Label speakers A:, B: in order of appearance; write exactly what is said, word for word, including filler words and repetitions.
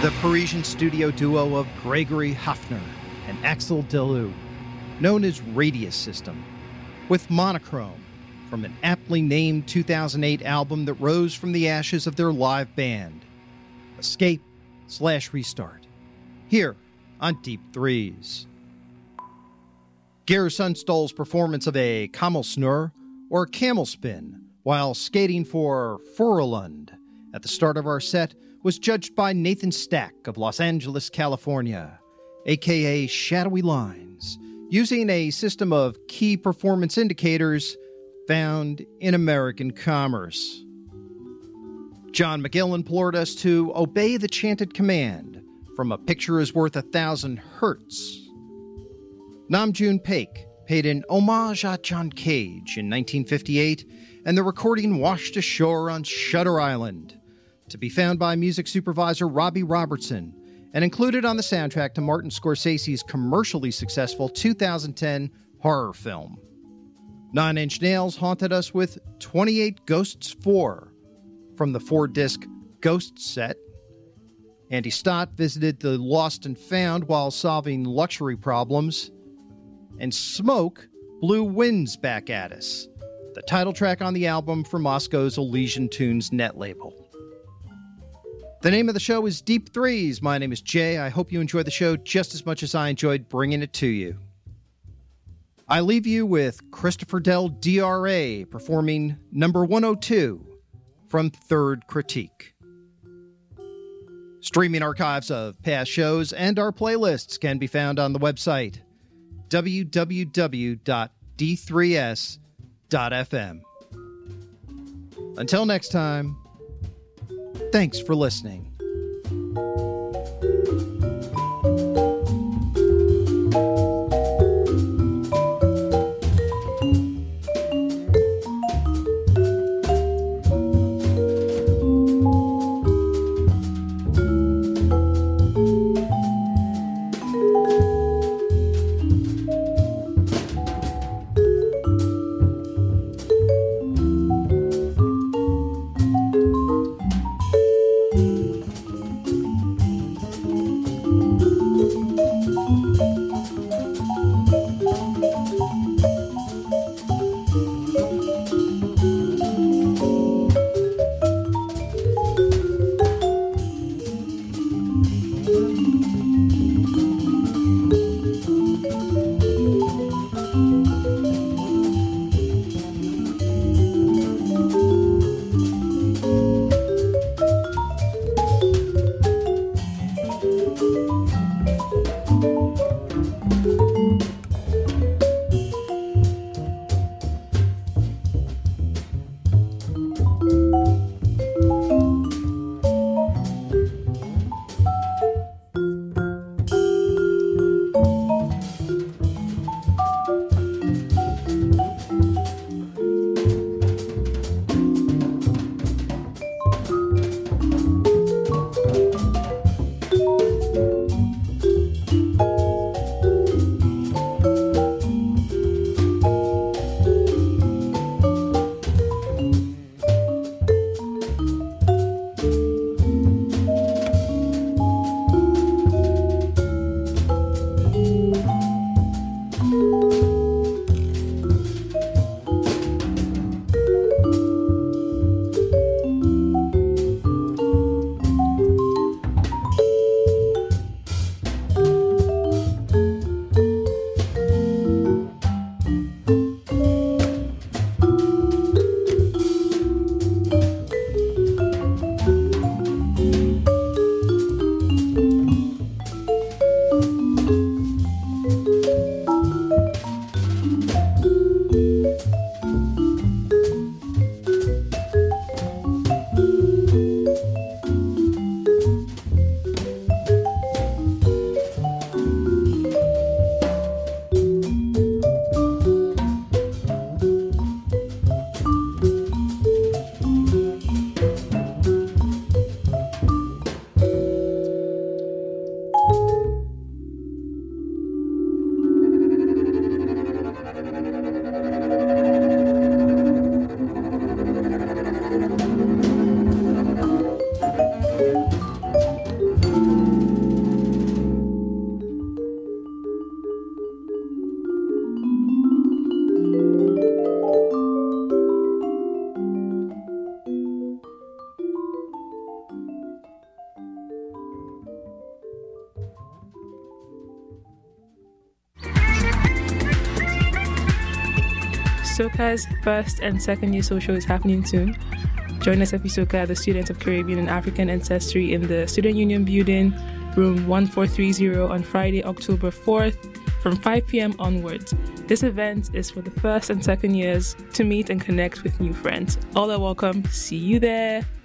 A: The Parisian studio duo of Gregory Hafner and Axel Deleu, known as Radius System, with Monochrome, from an aptly named two thousand eight album that rose from the ashes of their live band, Escape slash Restart, here on Deep Threes. Geir Sundstol's performance of a Kamelsnurr, or camel spin, while skating for Furulund at the start of our set was judged by Nathan Stack of Los Angeles, California, aka Shadowy Lines, using a system of key performance indicators found in American commerce. John McGill implored us to obey the chanted command from A Picture is Worth a Thousand Hertz. Namjoon Paik paid an homage à John Cage in nineteen fifty-eight, and the recording washed ashore on Shutter Island, to be found by music supervisor Robbie Robertson and included on the soundtrack to Martin Scorsese's commercially successful two thousand ten horror film. Nine Inch Nails haunted us with twenty-eight Ghosts four from the four-disc Ghost set. Andy Stott visited the Lost and Found while solving luxury problems. And Smoke blew Winds back at us, the title track on the album for Moscow's Elysian Tunes net label. The name of the show is Deep Threes. My name is Jay. I hope you enjoy the show just as much as I enjoyed bringing it to you. I leave you with Christopher Del D R A performing number one oh two from Third Critique. Streaming archives of past shows and our playlists can be found on the website w w w dot d three s dot f m. Until next time, thanks for listening.
B: Soka's first and second year social is happening soon. Join us, Efi Soka, the students of Caribbean and African ancestry, in the Student Union Building, room one four three zero, on Friday, October fourth, from five p.m. onwards. This event is for the first and second years to meet and connect with new friends. All are welcome. See you there.